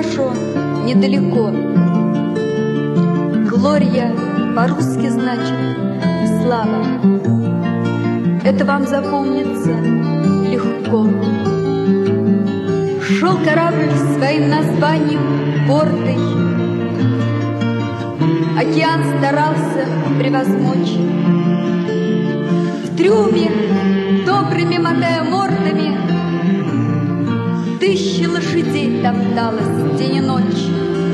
хорошо, недалеко. Глория по-русски значит слава. Это вам запомнится легко. Шел корабль своим названием гордый, океан старался превозмочь. В трюме, добрыми мотая мордами, 1000 лошадей топталось день и ночь.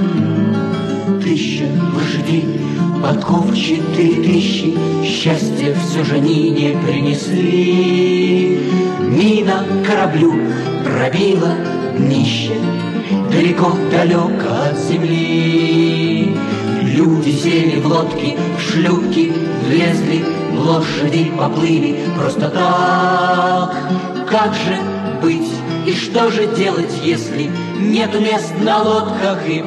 1000 лошадей, подков 4000, счастья все же они не принесли. Мина кораблю пробила днище, далеко-далеко от земли. Люди сели в лодки, в шлюпки влезли, лошади поплыли просто так. Как же быть и что же делать, если нету мест на лодках и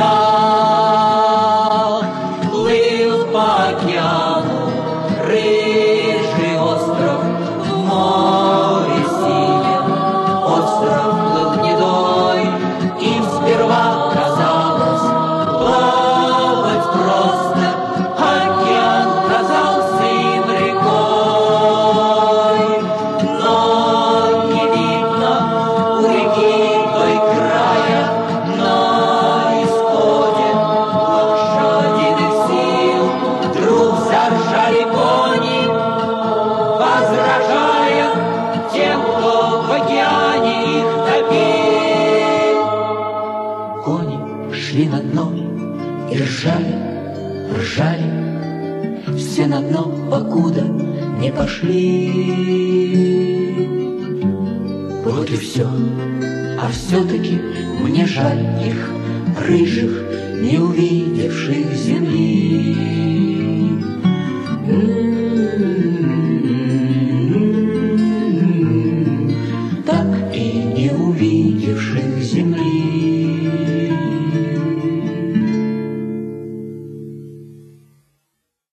плотах? Плыл по океану рыжий остров, в море синем остров плыл гнедой. Им сперва казалось плавать просто, океан казался им рекой. Но не видно у реки той края, на исходе лошадиных сил вдруг заржали кони, возражая тем, кто в океане их топил. Кони шли на дно и ржали, ржали, все на дно, покуда не пошли. Вот и все, а все-таки мне жаль их, рыжих, не увидевших земли.